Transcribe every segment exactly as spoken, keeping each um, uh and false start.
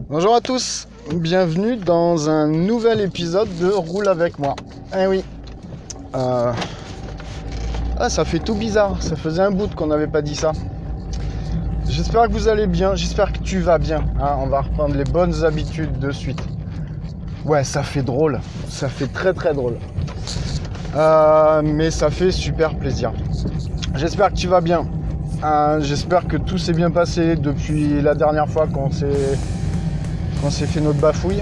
Bonjour à tous, bienvenue dans un nouvel épisode de Roule avec moi. Eh oui, euh... ah, ça fait tout bizarre, ça faisait un bout qu'on n'avait pas dit ça. J'espère que vous allez bien, j'espère que tu vas bien. Hein, on va reprendre les bonnes habitudes de suite. Ouais, ça fait drôle, ça fait très très drôle. Euh, mais ça fait super plaisir. J'espère que tu vas bien. Euh, j'espère que tout s'est bien passé depuis la dernière fois qu'on s'est... on s'est fait notre bafouille.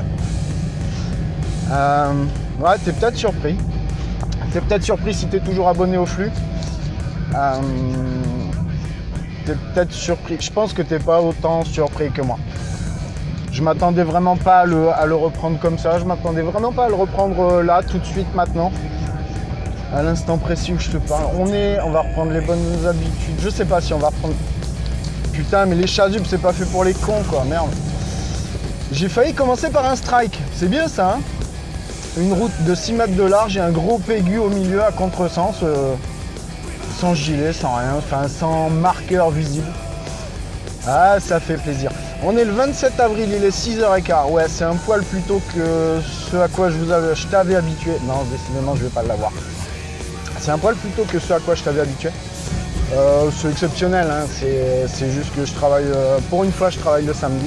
Euh, ouais, t'es peut-être surpris. T'es peut-être surpris si t'es toujours abonné au flux. Euh, t'es peut-être surpris. Je pense que t'es pas autant surpris que moi. Je m'attendais vraiment pas à le, à le reprendre comme ça. Je m'attendais vraiment pas à le reprendre là, tout de suite, maintenant. À l'instant précis où je te parle. On est, on va reprendre les bonnes habitudes. Je sais pas si on va reprendre. Putain, mais les chasubles, c'est pas fait pour les cons, quoi. Merde. J'ai failli commencer par un strike, c'est bien ça, hein. Une route de six mètres de large et un gros pégu au milieu à contresens, euh, sans gilet, sans rien, enfin sans marqueur visible. Ah, ça fait plaisir. On est le vingt-sept avril, il est six heures quinze, ouais, c'est un poil plus tôt que ce à quoi je vous avais, je t'avais habitué. Non, décidément, je vais pas l'avoir. C'est un poil plus tôt que ce à quoi je t'avais habitué. Euh, c'est exceptionnel, hein. c'est, c'est juste que je travaille, euh, pour une fois, je travaille le samedi.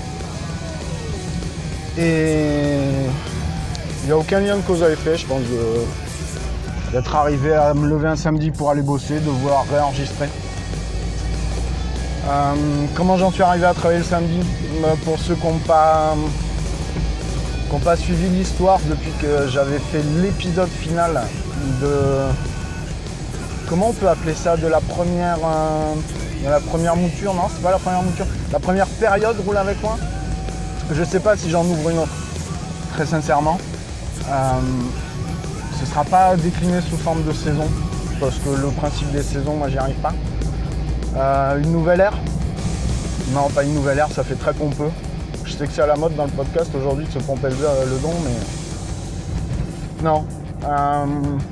Et il n'y a aucun lien de cause à effet, je pense, de, d'être arrivé à me lever un samedi pour aller bosser, de vouloir réenregistrer. Euh, comment j'en suis arrivé à travailler le samedi ? Pour ceux qui n'ont pas, qui n'ont pas suivi l'histoire depuis que j'avais fait l'épisode final de... Comment on peut appeler ça ? De la première, euh, de la première mouture ? Non, c'est pas la première mouture. La première période Roule avec moi ? Je sais pas si j'en ouvre une autre, très sincèrement. Euh, ce sera pas décliné sous forme de saison, parce que le principe des saisons, moi j'y arrive pas. Euh, une nouvelle ère ? Non, pas une nouvelle ère, ça fait très pompeux. Je sais que c'est à la mode dans le podcast aujourd'hui de se pomper le, le don, mais... Non. Euh...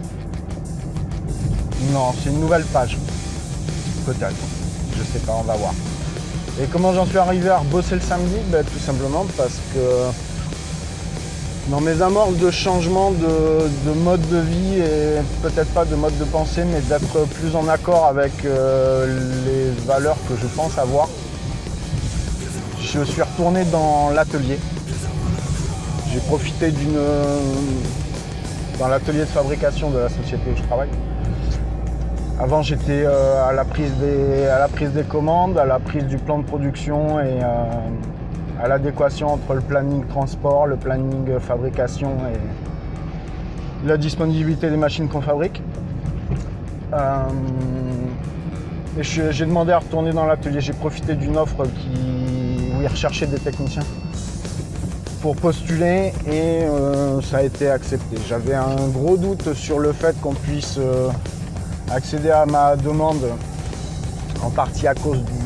Non, c'est une nouvelle page. Peut-être. Je sais pas, on va voir. Et comment j'en suis arrivé à rebosser le samedi ? Ben, tout simplement parce que dans mes amorces de changement de, de mode de vie, et peut-être pas de mode de pensée, mais d'être plus en accord avec euh, les valeurs que je pense avoir, je suis retourné dans l'atelier. J'ai profité d'une... dans l'atelier de fabrication de la société où je travaille. Avant, j'étais euh, à, la prise des, à la prise des commandes, à la prise du plan de production et euh, à l'adéquation entre le planning transport, le planning fabrication et la disponibilité des machines qu'on fabrique. Euh, et je, j'ai demandé à retourner dans l'atelier. J'ai profité d'une offre qui, où ils recherchaient des techniciens pour postuler et euh, ça a été accepté. J'avais un gros doute sur le fait qu'on puisse... Euh, accéder à ma demande en partie à cause du...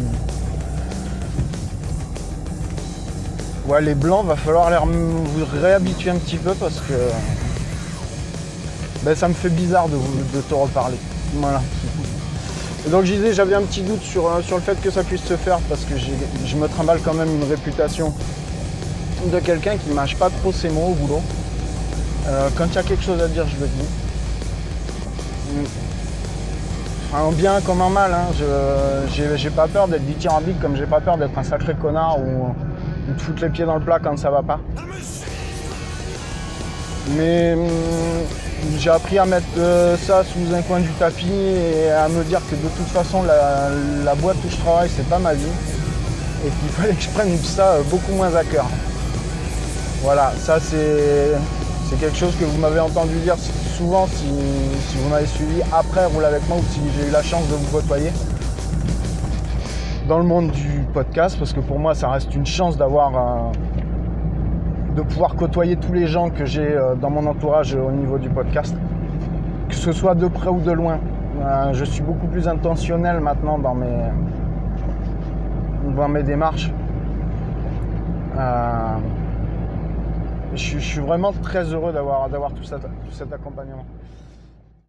Ouais, les blancs, va falloir les vous réhabituer un petit peu parce que ben, ça me fait bizarre de, vous, de te reparler. Voilà. Et donc je disais, j'avais un petit doute sur, sur le fait que ça puisse se faire parce que j'ai, je me trimballe quand même une réputation de quelqu'un qui ne mâche pas trop ses mots au boulot. Euh, quand il y a quelque chose à dire, je le dis. En bien comme en mal, hein. je, j'ai, j'ai pas peur d'être dithyrambique comme j'ai pas peur d'être un sacré connard ou, ou de foutre les pieds dans le plat quand ça va pas. Mais hum, j'ai appris à mettre euh, ça sous un coin du tapis et à me dire que de toute façon la, la boîte où je travaille c'est pas ma vie et qu'il fallait que je prenne ça beaucoup moins à cœur. Voilà, ça c'est, c'est quelque chose que vous m'avez entendu dire souvent si, si vous m'avez suivi après Roule avec moi ou si j'ai eu la chance de vous côtoyer dans le monde du podcast, parce que pour moi ça reste une chance d'avoir euh, de pouvoir côtoyer tous les gens que j'ai euh, dans mon entourage au niveau du podcast, que ce soit de près ou de loin. Euh, je suis beaucoup plus intentionnel maintenant dans mes dans mes démarches. Euh, Je, je suis vraiment très heureux d'avoir, d'avoir tout, ça, tout cet accompagnement.